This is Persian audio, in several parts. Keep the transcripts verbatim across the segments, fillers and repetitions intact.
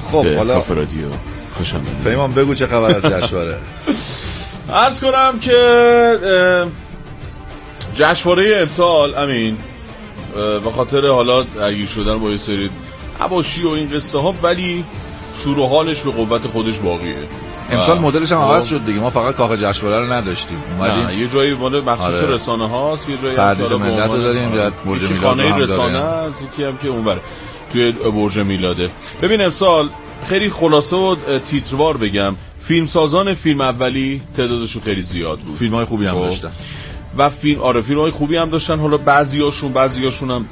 خب حالا کافه رادیو خوش آمدید. پیمان بگو چه خبر از جشنواره. عرض کنم که جشنواره امسال امین به خاطر حالا درگیر شدن با یه سری حواشی و این قصه ها، ولی شور و حالش به قوت خودش باقیه. امسال مدلش هم عوض شد دیگه، ما فقط کاخ جشنواره رو نداشتیم، اومدیم یه جایی مال مخصوص آره. رسانه هاست، یه جایی پردیس ملت رو داریم، یا برج میلاد خانه رسانه است، یکی هم که اونور توی برج میلاده. ببین امسال خیلی خلاصه و تیتروار بگم، فیلمسازان فیلم اولی تعدادشون خیلی زیاد بود، فیلم‌های خوبی هم داشتن و فیلم آره فیلم‌های خوبی هم داشتن. حالا بعضیاشون بعضیاشون هم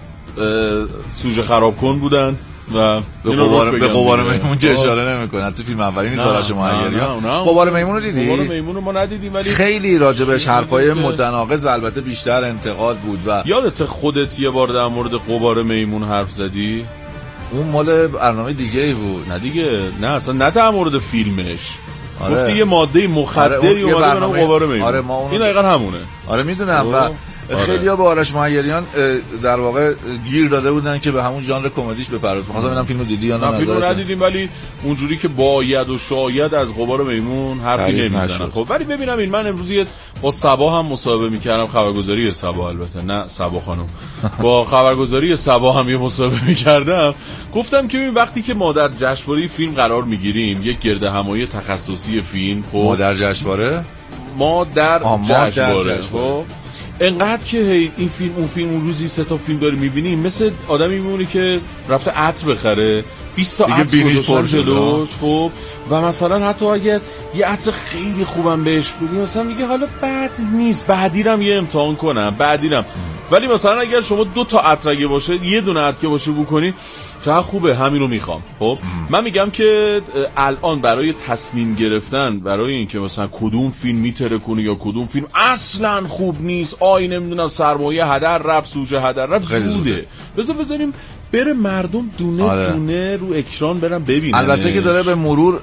سوژه خراب کن بودن و به قبار به قبار میمون که اشاره نمی‌کنن. تو فیلم اولی نیست آرش مهیریان. قبار میمون رو دیدی؟ قبار میمون رو ما ندیدیم، ولی خیلی راجبش حرفای متناقض و البته بیشتر انتقاد بود. و یادت خودت یه بار در مورد قبار میمون حرف زدی؟ اون مال برنامه دیگه ای بود. نه دیگه، نه اصلا نه در مورد فیلمش. آره. گفتی یه ماده مخدری اومده به نام قبار میمون. آره ما اونو این دقیقاً همونه. آره میدونم. و خیلی‌ها به آرش مهیریان در واقع گیر داده بودن که به همون ژانر کمدیش بپردازه. می‌خواستم ببینم فیلمو دیدی یا نه. نه فیلمو ندیدیم، ولی اونجوری که باید و شاید از قبار میمون حرفی نمیزنن. خب ولی ببینم این من امروز با صبا هم مصاحبه می‌کردم، خبرگزاری صبا، البته نه صبا خانم، با خبرگزاری صبا هم یه مصاحبه می‌کردم. گفتم که وقتی که ما در جشنواره فیلم قرار می‌گیریم، یک گردهمایی تخصصی فیلم، خب ما در جشنواره ما در جشنواره خب انقدر که این فیلم اون فیلم اون روزی سه تا فیلم داری میبینی، مثل آدمی میمونی که رفته عطر بخره، بیست تا عطر گذاشتن جلوش، خب و مثلا حتی اگر یه عطر خیلی خوبم بهش بدی، مثلا میگه حالا بد نیست، بعدیرم یه امتحان کنم، بعدیرم. ولی مثلا اگر شما دو تا عطر اگه باشه، یه دونه عطر که باشه بکنی، چقدر خوبه، همین رو میخوام. خب من میگم که الان برای تصمیم گرفتن برای اینکه مثلا کدوم فیلم میتره کنی یا کدوم فیلم اصلا خوب نیست، آی نمیدونم سرمایه هدر رفت، سوژه هدر رفت، زوده. بذار بذاریم بره مردم دونه آره. دونه رو اکران برن ببینن. البته که داره به مرور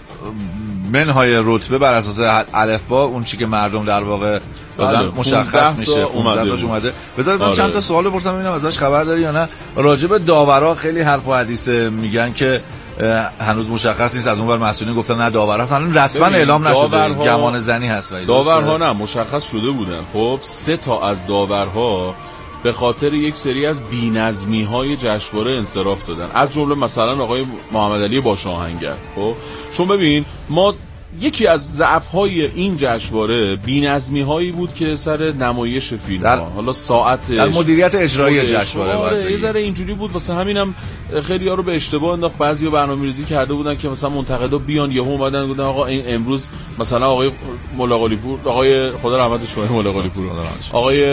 منهای رتبه بر اساس الفبا اون چی که مردم در واقع دادن مشخص میشه. پانزده تاش اومده. بذار ببینم آره. چند تا سوال بپرسم ببینم ازش خبر داری یا نه. راجع به داورا خیلی حرف و حدیث میگن که هنوز مشخص نیست، از اونور مسئولین گفتن نه داورها الان رسما اعلام نشده، گمان زنی هست. ولی داورها نه مشخص شده بودن. خب سه تا از داورها به خاطر یک سری از بی‌نظمی‌های جشنواره انصراف دادن، از جمله مثلا آقای محمد علی باشاهنگر. خب چون ببین ما یکی از ضعف‌های این جشنواره بی‌نظمی‌هایی بود که سر نمایش فیلم‌ها، حالا ساعت در مدیریت اجرایی جشنواره آره یه ذره اینجوری بود. واسه همینم خیلی‌ها رو به اشتباه انداخت. بعضیا برنامه‌ریزی کرده بودن که مثلا منتقدا بیان یهو اومدن گفتن آقا این امروز مثلا آقای ملاقالی پور، آقای خدا رحمتش کنه ملاقالی پور، آقای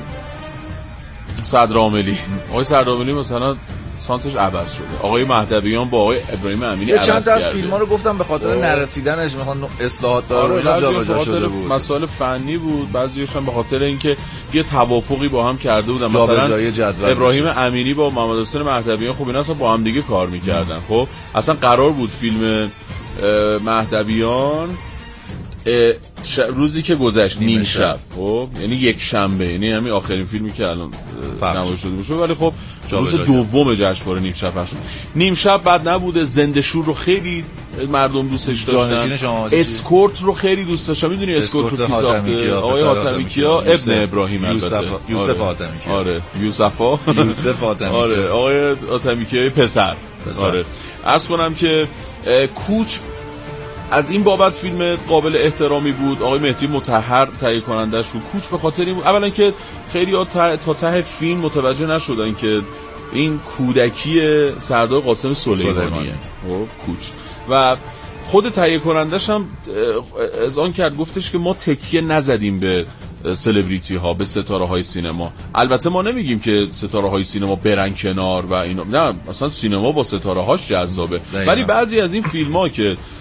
صدرعاملی، آقای صدرعاملی مثلا سانسش عوض شده، آقای مهدویان با آقای ابراهیم امینی عوض کرده. چند تا از فیلم‌ها رو گفتم به خاطر نرسیدنش میخوان اصلاحات داره، اینا جابجا شده بود. مسائل فنی بود، بعضیش هم به خاطر اینکه یه توافقی با هم کرده بودن. مثلا ابراهیم امینی با محمد حسین مهدویان خب اینا اصلا با هم دیگه کار می‌کردن. خب اصلا قرار بود فیلم مهدویان روزی که گذشت نیم شب، خب یعنی یک شنبه، یعنی همین آخرین فیلمی که الان نمایش شده باشه، ولی خب روز دوم جشنواره نیم شب شد. نیم شب بد نبوده. زنده شور رو خیلی مردم دوستش داشتن، اسکورت رو خیلی دوست داشتن. میدونی اسکورت رو کی ساخته؟ آقای حاتمیکیا ابن ابراهیم، البته یوسف حاتمیکیا. آره یوسفا یوسف حاتمیکیا. آره آقای حاتمیکیا پسر. آره عرض کنم که کوچ از این بابت فیلم قابل احترامی بود. آقای مهدی مطهر تهیه کنندش بود. کوچ به خاطر این بود اولا که خیلی ها تا ته فیلم متوجه نشدن که این کودکی سردار قاسم سلیمانیه. خب کوچ و خود تهیه کنندش هم اذعان کرد، گفتش که ما تکیه نزدیم به سلبریتی ها، به ستاره های سینما. البته ما نمیگیم که ستاره های سینما برن کنار و اینا، نه مثلا سینما با ستاره هاش جذابه، ولی بعضی از این فیلم ها که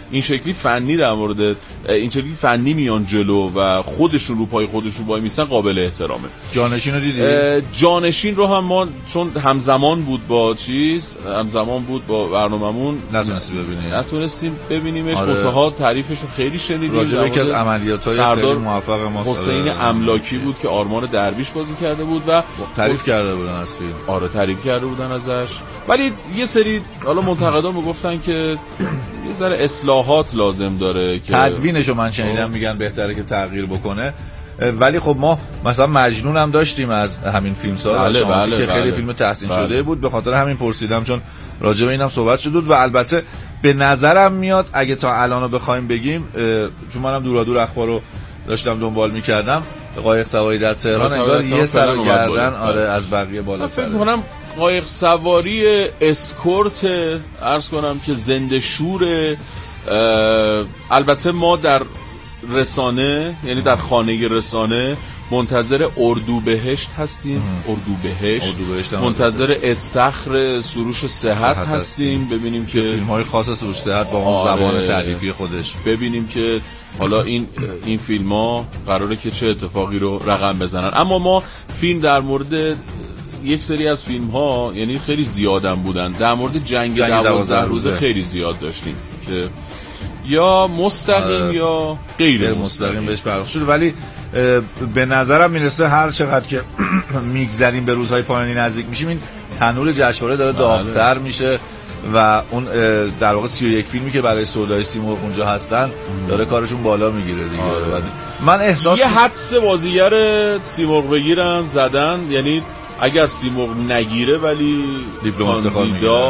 این شکلی فنی در مورد این شکلی فنی میان جلو و خودشون رو پای خودشون وای میسن قابل احترامه. جانشین رو دیدی؟ جانشین رو هم ما چون همزمان بود با چیز همزمان بود با برنامه‌مون نتونستیم ببینیم نتونستیم ببینیمش. آره. متها تعریفش رو خیلی شنیدیم راجع به یکی از عملیات‌های خیلی موفق ما حسین املاکی بود که آرمان درویش بازی کرده بود و تعریف خود... کرده بودن از فیلم. آره تعریف کرده بودن ازش، ولی یه سری حالا منتقدا میگفتن که یه ذره اصلاحات لازم داره که تدوینشو من شنیدم میگن بهتره که تغییر بکنه. ولی خب ما مثلا مجنون هم داشتیم از همین فیلمساز بله بله که بله خیلی فیلم تحسین بله. شده بود، به خاطر همین پرسیدم چون راجع به اینم صحبت شده بود. و البته به نظرم میاد اگه تا الانو بخوایم بگیم، چون منم دورا دور اخبارو داشتم دنبال میکردم، قایق سواری در تهران انگار یه سر و گردن آره از بقیه بالاتره. فکر کنم قایق سواری اسکورت عرض کنم که زنده شور. البته ما در رسانه یعنی در خانه رسانه منتظر اردوبهشت هستیم. اردوبهشت منتظر استخر سروش صحت, صحت هستیم. هستیم ببینیم که فیلم‌های خاص سروش صحت با اون آره زبان تعریفی خودش، ببینیم که حالا این این فیلم‌ها قراره که چه اتفاقی رو رقم بزنن. اما ما فیلم در مورد یک سری از فیلم‌ها یعنی خیلی زیادم بودن، در مورد جنگ, جنگ دوازده روزه خیلی زیاد داشتیم که یا مستقیم آه یا غیر, غیر مستقیم, مستقیم بهش پرداخته شده. ولی به نظرم میرسه هر چقدر که میگذریم به روزهای پایانی نزدیک میشیم این تنور جشنواره داره داغ‌تر میشه و اون در واقع سی و یک فیلمی که برای سودای سیمرغ اونجا هستن داره کارشون بالا میگیره دیگه. من احساس یه حدس بازیگر سیمرغ بگیرم زدن، یعنی اگر سیمرغ نگیره ولی دیپلم افتخار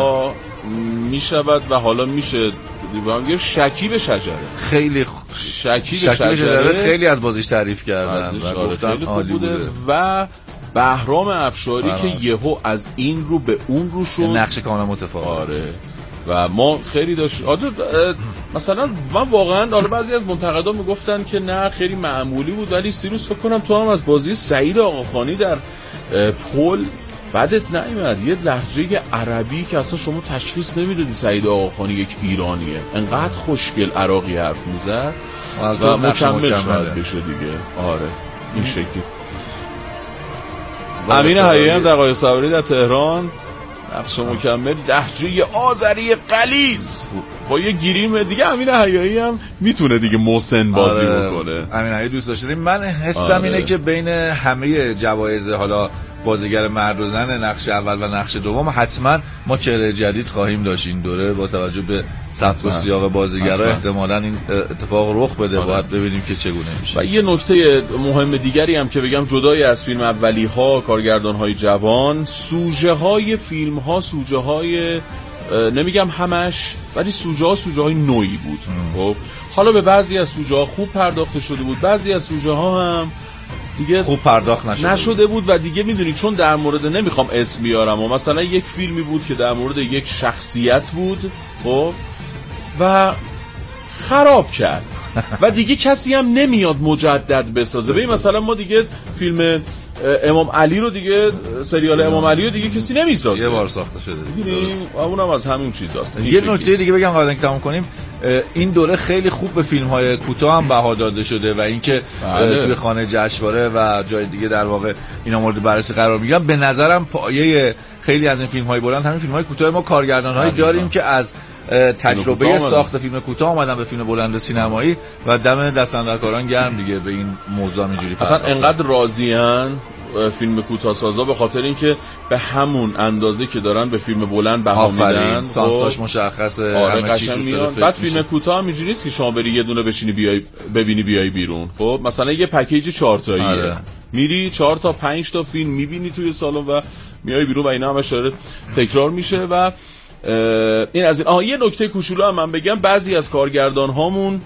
میشود و حالا میشه یه شکیب شجره خیلی خ... شکیب, شکیب شجره, شجره خیلی از بازیش تعریف کردن و گفتن عالی بوده. و بهرام افشاری که یهو از این رو به اون رو شد، نقش کاملا متفاوت. آره و ما خیلی داشت مثلا من واقعا حالا بعضی از منتقدا میگفتن که نه خیلی معمولی بود، ولی سیروس فکر کنم تو هم از بازی سعید آقاخانی در پل بعدت نمیاد یه لهجه عربی که اصلا شما تشخیص نمیدادی سعید آقاخانی یک ایرانیه، انقدر خوشگل عراقی حرف میزد و مکمل شاید بشه دیگه. آره این شکلی. امین حیایی هم در قایق سواری در تهران نقش مکمل لهجه آذری غلیظ با یه گیریم دیگه. امین حیایی هم میتونه دیگه محسن بازی آره بکنه. امین حیایی دوست داشتیم. من حسم آره. اینه که بین همه جوایز حالا بازیگر مرد و زن نقش اول و نقش دوم حتما ما چهره جدید خواهیم داشت این دوره با توجه به سبک و سیاق بازیگرا. احتمالاً این اتفاق رخ بده. آره. باید ببینیم که چگونه میشه. و یه نکته مهم دیگری هم که بگم جدای از فیلم اولی ها کارگردان های جوان، سوژه های فیلم ها سوژه های نمیگم همش ولی سوژه ها سوژه های نوعی بود. خب حالا به بعضی از سوژه ها خوب پرداخته شده بود، بعضی از سوژه ها هم دیگه خوب پرداخت نشده, نشده بود. و دیگه میدونی چون در مورد نمیخوام اسم بیارم و مثلا یک فیلمی بود که در مورد یک شخصیت بود خب و خراب کرد و دیگه کسی هم نمیاد مجدد بسازه. ببین مثلا ما دیگه فیلم امام علی رو دیگه سریال امام علی رو دیگه کسی نمیسازه، یه بار ساخته شده دیگه. اونم از همین چیزاست. یه نکته دیگه بگم قبل اینکه تموم کنیم، این دوره خیلی خوب به فیلم‌های کوتاه هم بها داده شده و اینکه توی خانه جشنواره و جای دیگه در واقع اینا مورد بررسی قرار میگیرن. به نظرم پایه خیلی از این فیلم‌های بلند همین فیلم‌های کوتاه. ما کارگردان‌هایی داریم که از تجربه ساخت فیلم کوتاه اومدن به فیلم بلند سینمایی و دم دستاندرکاران گرم دیگه به این موضوع اینجوری. اصلا انقدر راضیان فیلم کوتاه سازا به خاطر اینکه به همون اندازه که دارن به فیلم بلند بها میدن، سانساش مشخصه، آره همه چیز روش بعد فیلم کوتاه هم اینجوری نیست که شما بری یه دونه بشینی بیای ببینی بیای بیرون. خب مثلا یه پکیج چهار تاییه، آره. میری چهار تا پنج تا فیلم میبینی توی سالن و میای بیرون و اینا هم اشاره تکرار میشه. و این از این. آها یه نکته کوچولو هم من بگم، بعضی از کارگردان هامون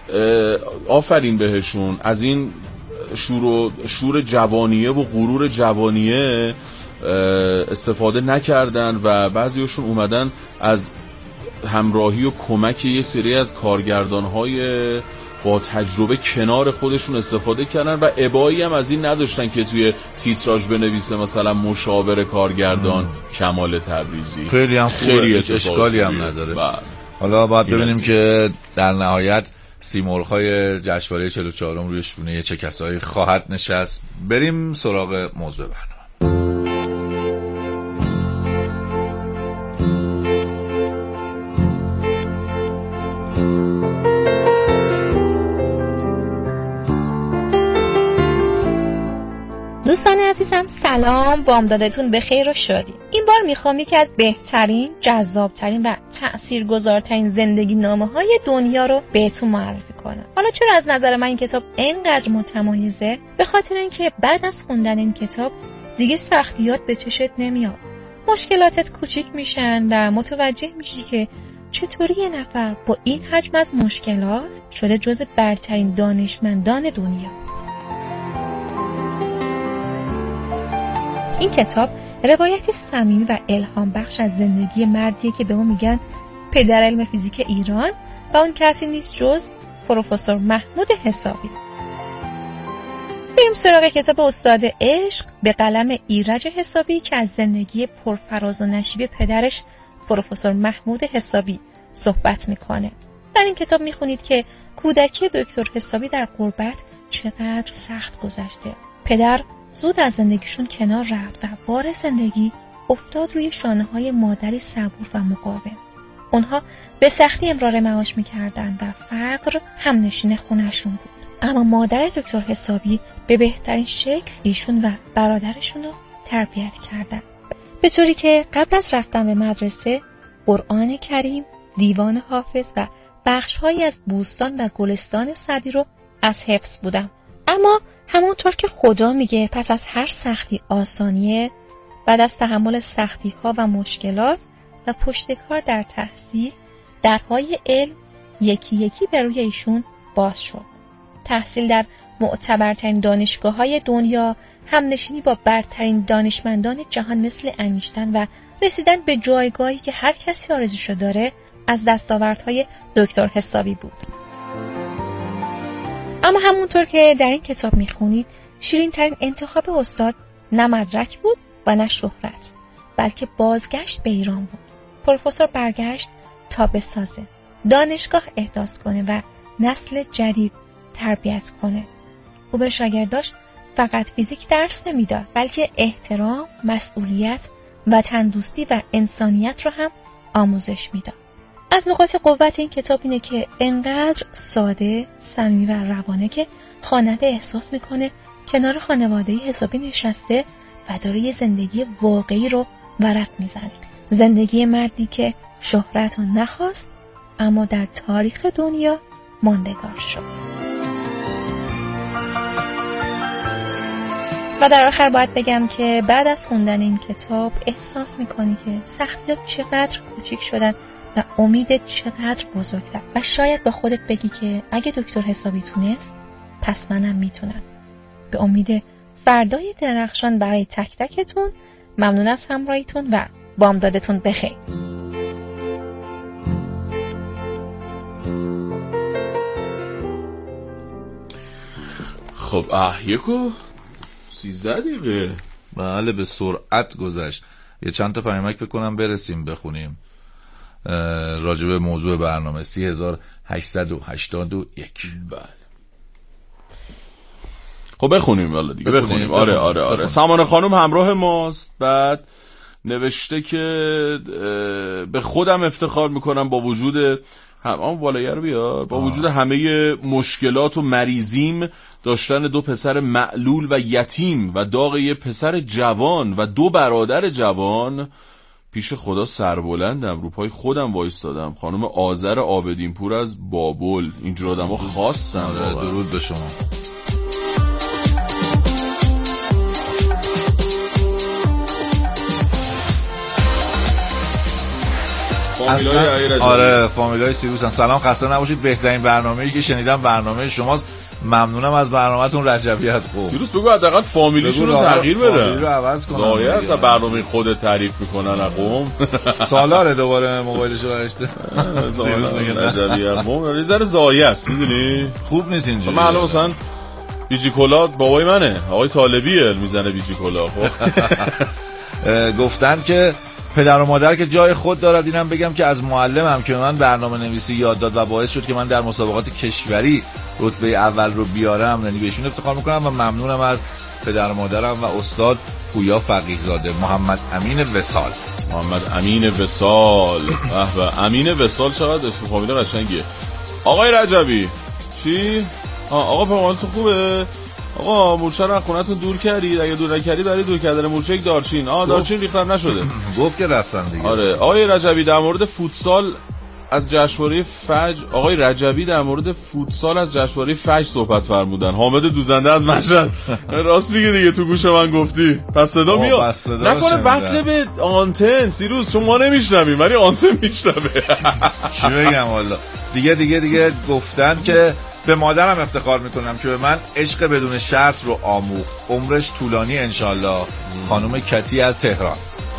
آفرین بهشون از این شور و شور جوانیه و غرور جوانیه استفاده نکردن و بعضیشون اومدن از همراهی و کمک یه سری از کارگردان‌های با تجربه کنار خودشون استفاده کردن و ابایی هم از این نداشتن که توی تیتراژ بنویسه مثلا مشاور کارگردان ام. کمال تبریزی. خیلی هم خیلی اشکالی هم نداره. حالا باید ببینیم که در نهایت سیمرغ‌های جشنواره چهل و چهارم روی شونه چه کسایی خواهد نشست. بریم سراغ موضوع برنامه. دوستان عزیزم سلام، بامدادتون به خیر و شادی. این بار میخوام یکی از بهترین، جذابترین و تأثیرگذارترین زندگی نامه های دنیا رو بهتون معرفی کنم. حالا چرا از نظر من این کتاب اینقدر متمایزه؟ به خاطر اینکه بعد از خوندن این کتاب دیگه سختیات به چشت نمیاد. مشکلاتت کوچیک میشن و متوجه میشی که چطوری یه نفر با این حجم از مشکلات شده جز برترین دانشمندان دنیا. این کتاب روایتی صمیمی و الهام بخش از زندگی مردیه که به اون میگن پدر علم فیزیک ایران و اون کسی نیست جز پروفسور محمود حسابی. بریم سراغ کتاب استاد عشق به قلم ایرج حسابی که از زندگی پرفراز و نشیب پدرش پروفسور محمود حسابی صحبت میکنه. در این کتاب میخونید که کودکی دکتر حسابی در غربت چقدر سخت گذشته. پدر زود از زندگیشون کنار رفت و بار زندگی افتاد روی شانه‌های مادری صبور و مقاوم. اونها به سختی امرار معاش می‌کردند و فقر همنشین خونه‌شون بود. اما مادر دکتر حسابی به بهترین شکل ایشون و برادرشون رو تربیت کردن. به طوری که قبل از رفتن به مدرسه قرآن کریم، دیوان حافظ و بخش‌هایی از بوستان و گلستان سعدی رو از حفظ بودن. اما همونطور که خدا میگه پس از هر سختی آسانیه، بعد از تحمل سختی ها و مشکلات و پشتکار در تحصیل، درهای علم یکی یکی به روی ایشون باز شد. تحصیل در معتبرترین دانشگاه های دنیا، همنشینی با برترین دانشمندان جهان مثل انیشتین و رسیدن به جایگاهی که هر کسی آرزوشو داره از دستاوردهای دکتر حسابی بود. اما همونطور که در این کتاب میخونید شیرین ترین انتخاب استاد نه مدرک بود و نه شهرت، بلکه بازگشت به ایران بود. پروفسور برگشت تا بسازه، دانشگاه احداث کنه و نسل جدید تربیت کنه. او به شاگرداش فقط فیزیک درس نمیداد، بلکه احترام، مسئولیت، وطن‌دوستی و انسانیت رو هم آموزش میداد. از نقاط قوت این کتاب اینه که انقدر ساده، صمیمی و روانه که خواننده احساس میکنه کنار خانواده حسابی نشسته و داره یه زندگی واقعی رو ورق میزنه. زندگی مردی که شهرت رو نخواست اما در تاریخ دنیا ماندگار شد. و در آخر باید بگم که بعد از خوندن این کتاب احساس میکنی که سختیات چقدر کوچیک شدن و امید چقدر بزرگتر و شاید به خودت بگی که اگه دکتر حسابی تونست پس منم میتونم. به امید فردای درخشان برای تک تکتون. ممنون از همراهیتون و بامدادتون بخیر. خب اه یکو سیزده دقیقه بله به سرعت گذشت. یه چند تا پیامک فکر کنم برسیم بخونیم راجع به موضوع برنامه. سی هزار هشتصد و هشتاد و یک. بله خب بخونیم والا دیگه بخونیم. بخونیم. آره آره آره سمانه خانم همراه ماست. بعد نوشته که به خودم افتخار میکنم با وجود هم آن بالایه رو بیار با وجود همه مشکلات و مریضیم داشتن دو پسر معلول و یتیم و داغ یه پسر جوان و دو برادر جوان پیش خدا سربلندم، رو پای خودم وایستادم. خانم آذر آبدین پور از بابل. اینجور آدم‌ها خواستن. درود به شما. فامیلای آره فامیلای سیروسن. سلام، خسته نباشید. بهترین برنامه‌ای که شنیدم برنامه شماست. ممنونم از برنامه‌تون. رجبی از قم. سیروس بگو حداقل فامیلیشون رو تغییر بده. فامیلی رو عوض کنن. زایه از برنامه خودت تعریف میکنن قم. سالاره دوباره موبایلش رو برشته. سیروس میگه رجبی از قم. یه ذره زایه است میدونی؟ خوب نیست اینجوری. من الان مثلا بیجی کلا بابای منه، آقای طالبیه میزنه بیجی کلا. خب گفتن که پدر و مادر که جای خود دارد. اینم بگم که از معلمم که من برنامه نویسی یاد داد و باعث شد که من در مسابقات کشوری رتبه اول رو بیارم، یعنی بهشون افتخار میکنم و ممنونم از پدر و مادرم و استاد پویا فقیه زاده. محمد امین وصال. محمد امین وصال. به امین وصال چقدر اسم فامیل قشنگیه. آقای رجبی چی؟ آقا پرمانتون خوبه؟ آقا مورچه رو از خونتون دور کردید؟ اگه دور نکردید برای دور کردن مورچه یک دارچین. آه دارچین ریختن نشده. گفت که رفتن دیگه. آره آقای رجبی در مورد فوتسال از جشنواره فجر آقای رجبی در مورد فوتسال از جشنواره فجر صحبت فرمودن. حامد دوزنده از مشهد. راست میگه دیگه، تو گوش من گفتی. پس صدا میاد. نکنه وصل به آنتن سیروس، چون ما نمیشنویم ولی آنتن میشنوه. چی بگم والا. دیگه دیگه دیگه گفتن که به مادرم افتخار میکنم که به من عشق بدون شرط رو آموخت. عمرش طولانی انشالله. خانم کتی از تهران.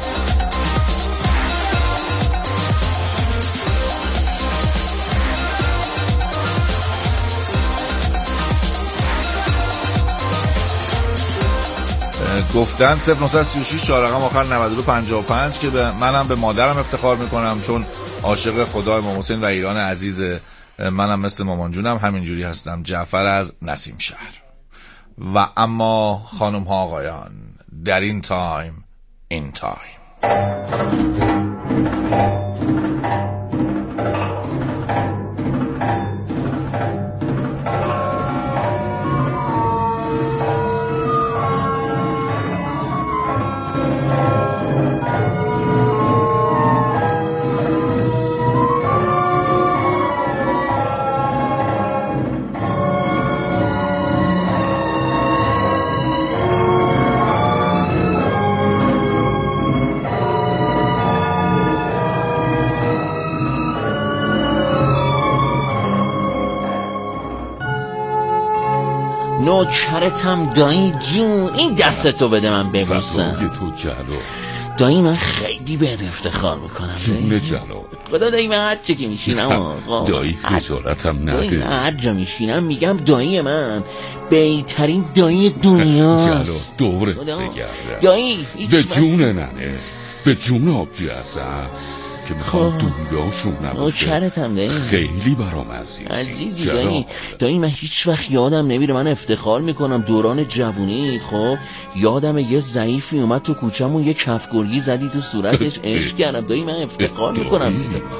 گفتن صفر نه سه شش چهار رقم آخر نود و دو پنجاه و پنج که به منم به مادرم افتخار میکنم چون عاشق خدا امام حسین و ایران عزیزه. منم مثل مامان جونم همینجوری هستم. جعفر از نسیم شهر. و اما خانم ها آقایان، در این تایم این تایم نوکرتم دایی جون، این دستتو بده من ببوسم. تو جلو دایی من خیلی بهت افتخار میکنم. جون جلو خدا دایی من هر چه که میشینم دایی خجالتم نده. من هر جا میشینم میگم دایی من بهترین دایی دنیاست. جلو دورت بگردم دایی به جون ننه، به جون آبجی هستم که میخوام دنیاشون نباشه. خیلی برام عزیزی عزیزی دایی. دایی من هیچ وقت یادم نمیره، من افتخار میکنم دوران جوونی خب یادم یه ضعیفی اومد تو کوچمون یه کفگرگی زدی تو صورتش عشق کردم. دایی من افتخار میکنم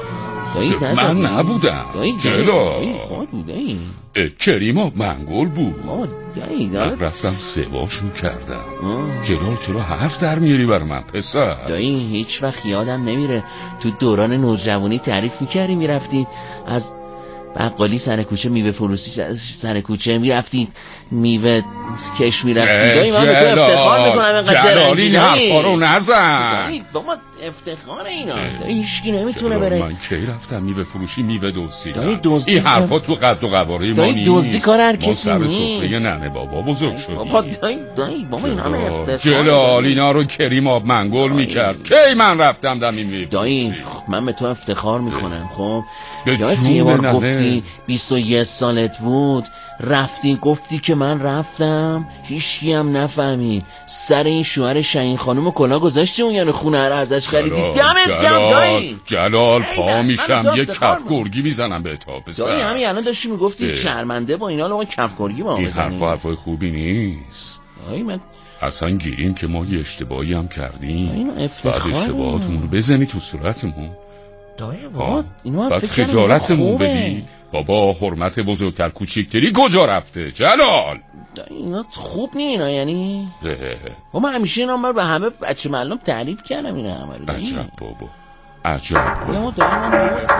دایی. من نبودم جلو دایی. کریما منگول بود. دایی من رفتم سواشون کردم. جلال چرا حرف در میاری بر من پسر؟ دایی هیچ وقت یادم نمیره تو دوران نوجوانی تعریف میکردی میرفتید از بقالی سر کوچه میوه فروشی سر کوچه میرفتید میوه کش میرفتید. دایی من به تو افتخار میکنم اینقدر جلالی این حرفا رو نزن. دایی بابا افتخار اینا دایی هیچکی نمیتونه بره. من کی رفتم میوه فروشی میوه دزدیدم؟ دزدی این حرفا تو قد و قواره ما نیست. دایی دزدی کار هر کسی نیست. ما سر سفره ننه بابا بزرگ شدیم. بابا دایی دایی بابا اینا هم افتخار. جلال اینا رو کریم آب منگول میکرد. کی من رفتم دم این میوه دایی من به تو افتخار میکنم. خب یادت یه بار گفتی بیست و یک سالت بود رفتی گفتی که من رفتم هیچکی هم نفهمید سر این شوهر شاهین خانم و کلا گذاشتی اون یعنی خونه رو ازش خریدی. دمت گرم دایی. جلال پا میشم یک کف گرگی میزنم به تا پسر. دایی همین الان داشتی میگفتی شرمنده با اینا لقا کف گرگی با این حرفا حرفای خوبی نیست. دایی من اصلا گیریم که ما یه اشتباهی هم کردیم بعد اشتباهاتمون رو بزنی تو صورتمون. دایی بابا اینو بعد خجالتمون بدی. بابا حرمت بزرگتر کوچیکتری کجا رفته جلال؟ دایی اینا خوب نی اینا یعنی و من همیشه اینا من به همه بچه معلوم تعریف کردم اینا همه رو. عجب بابا عجب بابا دایی من درست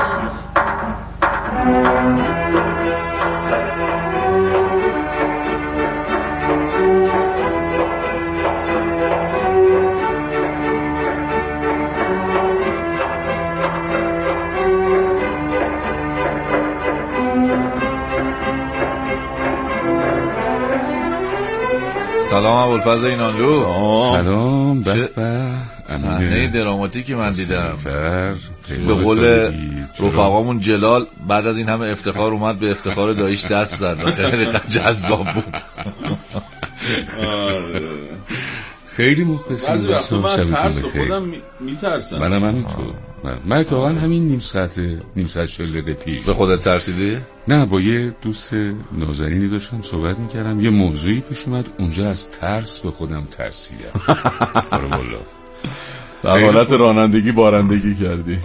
سلام ابوالفضل اینانلو. سلام. به به صحنه دراماتیکی من دیدم. به قول رفقامون جلال بعد از این همه افتخار اومد به افتخار داییش دست زد. خیلی جذاب بود. خیلی مخلصیم. بعضی وقتا من ترس خودم میترسم. منم همینطور. من اتفاقا همین نیم ساعت نیم ساعت چهل دقیقه پیش به خودت ترسیدی؟ نه، با یه دوست نازنینی داشتم صحبت میکردم، یه موضوعی پیش اومد، اونجا از ترس به خودم ترسیدم. آره والله. در حالت رانندگی بارندگی کردی.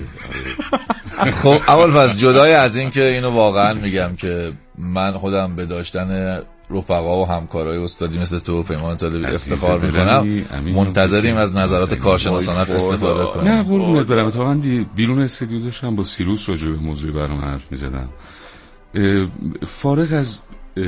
خب اول پس جدای از این که اینو واقعا میگم که من خودم به داشتن رفقا و همکارای استادی مثل تو پیمان طالبی افتخار میکنم، منتظریم از نظرات کارشناسانت استفاده کنیم. نه قربونت برم، اتفاقا بیرون استودیو داشتم با سیروس راجع به موضوع برنامه حرف میزدم. فارغ از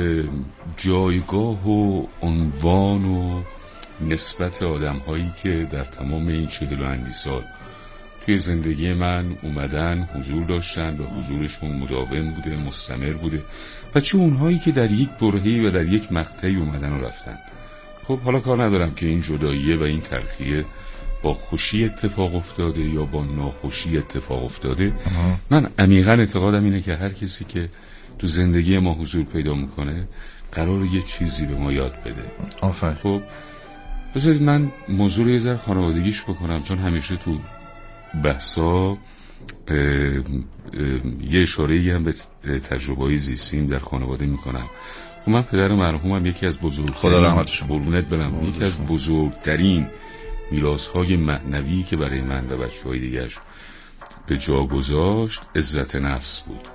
جایگاه و عنوان و نسبت آدم هایی که در تمام این چهل و اندی سال توی زندگی من اومدن، حضور داشتن و حضورشون مداوم بوده، مستمر بوده، و چه اونهایی که در یک برهه‌ای و در یک مقطعی اومدن و رفتن. خب حالا کار ندارم که این جداییه و این تلخیه با خوشی اتفاق افتاده یا با ناخوشی اتفاق افتاده. من عمیقاً اعتقادم اینه که هر کسی که تو زندگی ما حضور پیدا میکنه قرار یه چیزی به ما یاد بده. آفرین. خب بذارید من موضوع رو یه ذره خانوادگیش بکنم، چون همیشه تو بحثا اه اه یه اشاره‌ای هم به تجربه‌های زیستیم در خانواده میکنم. خب من پدر مرحومم یکی از بزرگترین، خدا رحمتش کنه، قربونت برم، یکی از بزرگترین میراث‌های معنوی که برای من و بچه‌های دیگرش به جا گذاشت عزت نفس بود.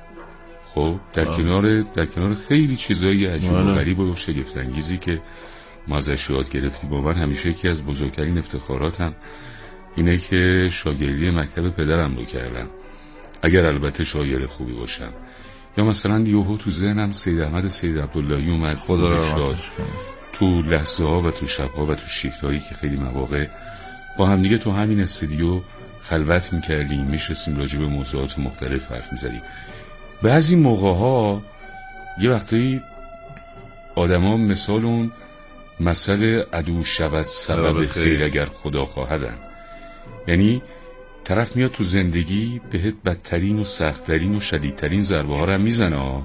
خب در آه. کنار در کنار خیلی چیزای عجیب و غریب و شگفت انگیزی که ما ازش یاد گرفتیم، با من همیشه یکی از بزرگترین افتخاراتم اینه که شاگردی مکتب پدرم رو کردم، اگر البته شاگرد خوبی باشم. یا مثلا یهو تو ذهنم سید احمد سید عبداللهی اومد، خدا رحمتش کنه، تو لحظه ها و تو شب ها و تو شیفت هایی که خیلی مواقع با هم دیگه تو همین استودیو خلوت میکردیم، میشستیم راجع به موضوعات مختلف حرف میزدیم. بعضی موقع ها یه وقتایی آدم ها مثال اون مسئله عدو شود سبب خیر اگر خدا خواهدن، یعنی طرف میاد تو زندگی بهت بدترین و سختترین و شدیدترین ضربه ها رو میزنه،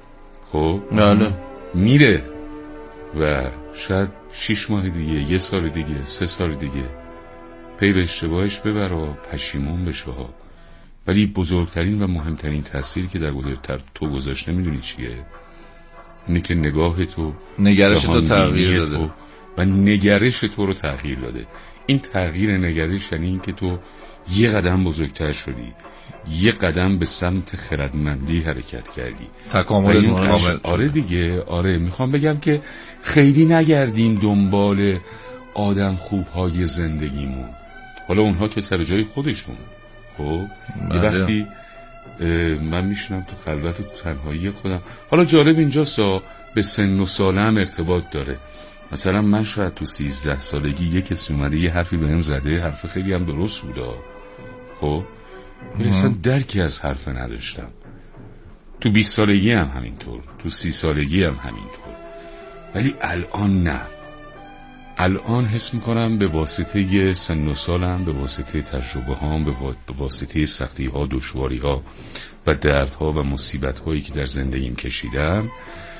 خب بله میره و شاید شیش ماه دیگه، یه سال دیگه، سه سال دیگه پی به اشتباهش ببر و پشیمون بشه ها. ولی بزرگترین و مهمترین تأثیری که در گذر تو گذاشته میدونی چیه؟ اینه که نگاه تو، نگرش تو تغییر داده و نگرش تو رو تغییر داده. این تغییر نگرش یعنی این که تو یه قدم بزرگتر شدی، یه قدم به سمت خردمندی حرکت کردی، تکامل کامل. آره دیگه، آره میخوام بگم که خیلی نگردیم دنبال آدم خوبهای زندگیمون، حالا اونها که سر جای خودشون. خب یه وقتی من میشنم تو خلوت و تو تنهایی خودم، حالا جالب اینجاست به سن و سالم ارتباط داره. مثلا من شاید تو سیزده سالگی یه کسی اومده یه حرفی بهم زده، حرف خیلی هم درست بوده، خب ولی اصلا درکی از حرف نداشتم. تو بیست سالگی هم همینطور، تو سی سالگی هم همینطور، ولی الان نه. الان حس میکنم به واسطه سن و سالم، به واسطه تجربه هام، به واسطه سختی ها، دشواری ها و درد ها و مصیبت هایی که در زندگیم کشیدم،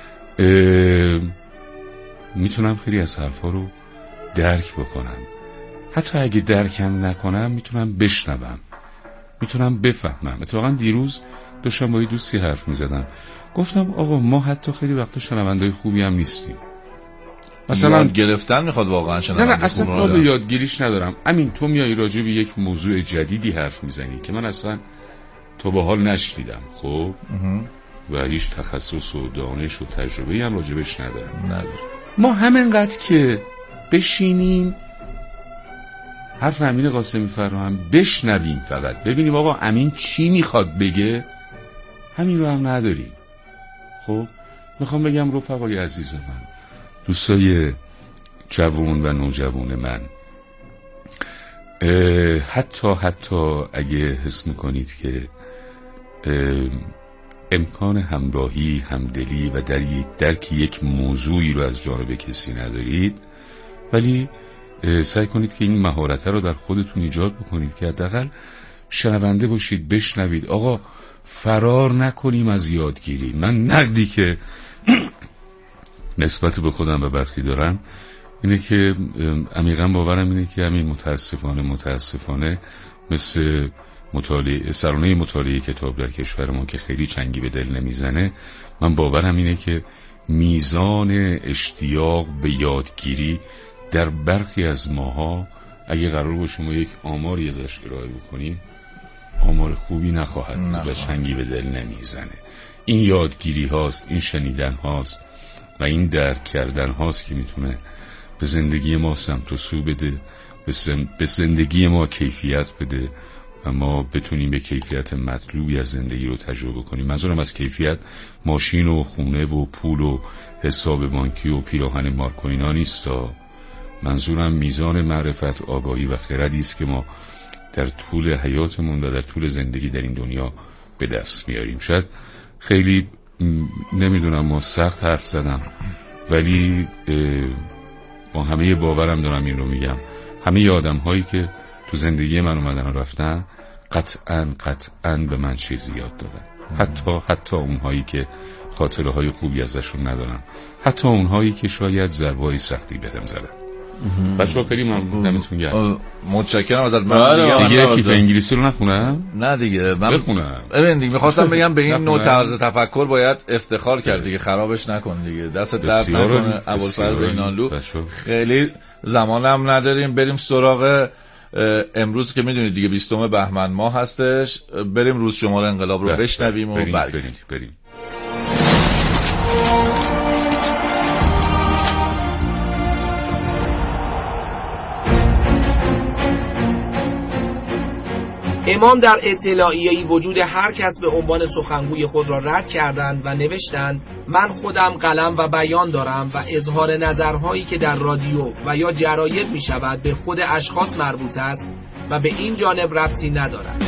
میتونم خیلی از حرفا رو درک بکنم. حتی اگه درکم نکنم میتونم بشنوم، میتونم بفهمم. اتفاقا دیروز داشتم با یه دوستی حرف میزدم، گفتم آقا ما حتی خیلی وقتا شنوندای خوبی هم نیستیم. مثلا یاد گرفتن میخواد واقعا شنونده. نه نه اصلا کار به یادگیریش ندارم. امین تو میای راجع به یک موضوع جدیدی حرف میزنی که من اصلا تو به حال نشنیدم، خب و هیچ تخصص و دانش و تجربه‌ای هم راجبش ندارم. نداره. ما همینقدر که بشینیم حرف امین قاسمی فرهام بشنویم، فقط ببینیم آقا امین چی میخواد بگه، همین رو هم نداریم. خب میخوام بگم رفقای عزیز من، دوستای جوان و نوجوان من، حتی حتی اگه حس میکنید که امکان همراهی، همدلی و در یک درک یک موضوعی رو از جانب کسی ندارید، ولی سعی کنید که این مهارت رو در خودتون ایجاد بکنید که حداقل شنونده باشید، بشنوید. آقا فرار نکنیم از یادگیری. من نقدی که نسبت به خودم و برخی دارم اینه که عمیقاً باورم اینه که همین متاسفانه متاسفانه مثل مطالعه سرانه مطالعه کتاب در کشور ما که خیلی چنگی به دل نمیزنه، من باورم اینه که میزان اشتیاق به یادگیری در برخی از ماها اگه قرار باشه ما یک آماری ازش ارائه بکنیم آمار خوبی نخواهد بود و چنگی به دل نمیزنه. این یادگیری هاست، این شنیدن هاست و این درک کردن هاست که میتونه به زندگی ما سمت و سو بده، به زندگی ما کیفیت بده و ما بتونیم به کیفیت مطلوبی از زندگی رو تجربه کنیم. منظورم از کیفیت ماشین و خونه و پول و حساب بانکی و پیراهن مارک و اینا نیست. منظورم میزان معرفت، آگاهی و خردی است که ما در طول حیاتمون و در طول زندگی در این دنیا به دست میاریم. شاید خیلی نمیدونم ما سخت حرف زدم، ولی با همه باورم دارم این رو میگم، همه آدم هایی که تو زندگی من اومدن و رفتن قطعاً قطعاً به من چیزی یاد دادن. حتی حتی اونهایی که خاطره های خوبی ازشون ندارم، حتی اونهایی که شاید ضربه‌ای سختی بهم زدن. بچه‌ها خیلی ممنون، دمتون گرم. متشکرم ازت. من دیگه کیف انگلیسی رو نخونم؟ نه دیگه من بخونم. ببین دیگه می‌خواستم بگم به این نوع طرز تفکر باید افتخار کرد دیگه، خرابش نکن دیگه. دستت درد نکنه ابوالفضل اینانلو. خیلی زمانم نداریم، بریم سراغ امروز که میدونید دیگه بیستم بهمن ماه هستش. بریم روز شماره انقلاب رو بشنویم و برگردیم. بریم. امام در اطلاعیه‌ای وجود هر کس به عنوان سخنگوی خود را رد کردند و نوشتند من خودم قلم و بیان دارم و اظهار نظرهایی که در رادیو و یا جراید می شود به خود اشخاص مربوط است و به این جانب ربطی ندارد.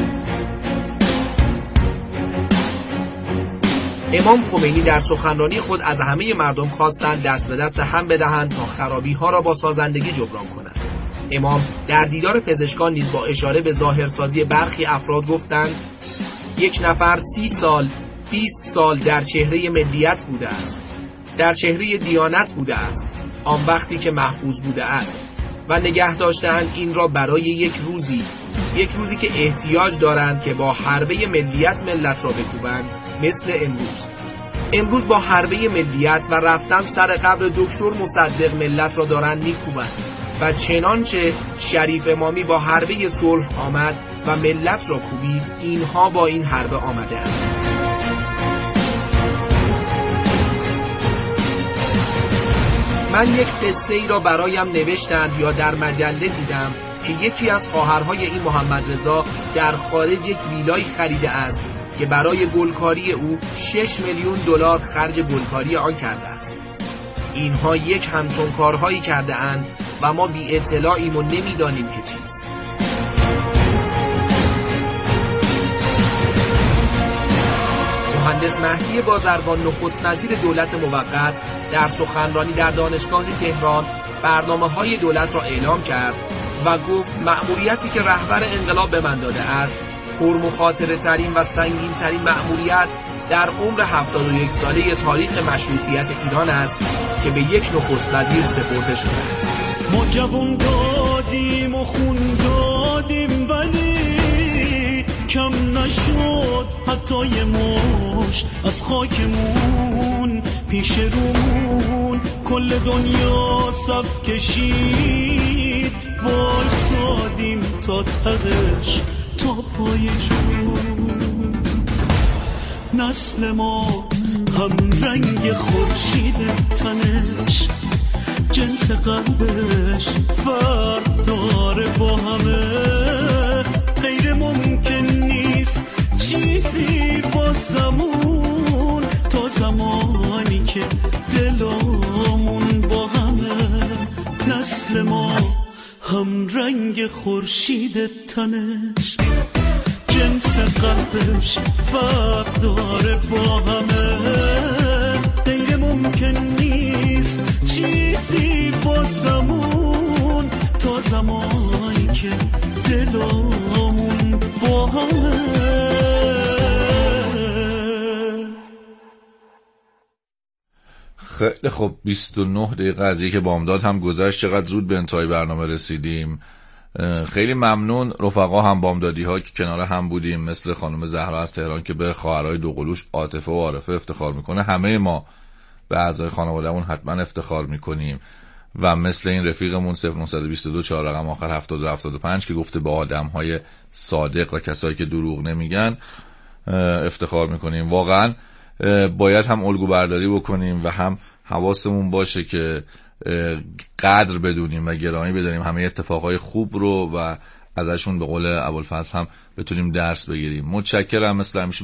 امام خمینی در سخنرانی خود از همه مردم خواستند دست به دست هم بدهند تا خرابی ها را با سازندگی جبران کنند. امام در دیدار پزشکان نیز با اشاره به ظاهرسازی برخی افراد گفتند یک نفر سی سال بیست سال در چهره ملیت بوده است، در چهره دیانت بوده است آن وقتی که محفوظ بوده است و نگه داشتند این را برای یک روزی یک روزی که احتیاج دارند که با حربه ملیت ملت را بکوبند مثل امروز. امروز با حربه ملیت و رفتن سر قبر دکتر مصدق ملت را دارند میکوبند و چنانچه شریف امامی با حربه صلح آمد و ملت را کوبید، اینها با این حربه آمده اند. من یک قصه ای را برایم نوشتند یا در مجله دیدم که یکی از خواهرهای این محمد رضا در خارج یک ویلای خریده است که برای گلکاری او شش میلیون دلار خرج گلکاری آن کرده است. اینها یک همچون کارهایی کرده اند و ما بی اطلاعیم و نمیدانیم که چیست. مهندس مهدی بازرگان نخست وزیر دولت موقت در سخنرانی در دانشگاه تهران برنامه‌های دولت را اعلام کرد و گفت مأموریتی که رهبر انقلاب به من داده است پرمخاطره ترین و سنگین ترین مأموریت در عمر هفتاد و یک ساله تاریخ مشروطیت ایران است که به یک نخست وزیر سپرده شده است. ما جوان دادیم و خون دادیم ولی کم نشد حتی یه مشت از خاکمون، پیش رومون کل دنیا صف کشید، وایسادیم تا تهش تا پای جون. نسل ما هم رنگ خورشید تنش، جنس قلبش فرق داره با همه، غیر ممکن نیست چیزی با زمون تا زمانی که دلامون با همه. نسل ما هم رنگ خورشید تنش، جنس قلبش فرق داره با همه، غیر ممکن نیست چیزی با زمون تا زمانی که دلامون با همه. خیلی خب بیست و نه دقیقه از یک بامداد هم گذشت. چقدر زود به انتهای برنامه رسیدیم. خیلی ممنون رفقا هم بامدادی ها که کنار هم بودیم، مثل خانم زهرا از تهران که به خواهرای دوقلوش عاطفه و عارفه افتخار میکنه. همه ما به اعضای خانوادهمون حتما افتخار میکنیم و مثل این رفیقمون صفر نه دو دو چهار رقم آخر هفتاد و دو هفتاد و پنج که گفته به آدم‌های صادق و کسایی که دروغ نمیگن افتخار میکنیم. واقعا باید هم الگو برداری بکنیم و هم حواسمون باشه که قدر بدونیم و گرامی بدونیم همه اتفاقای خوب رو و ازشون به قول ابوالفضل هم بتونیم درس بگیریم. متشکرم. مثل همیشه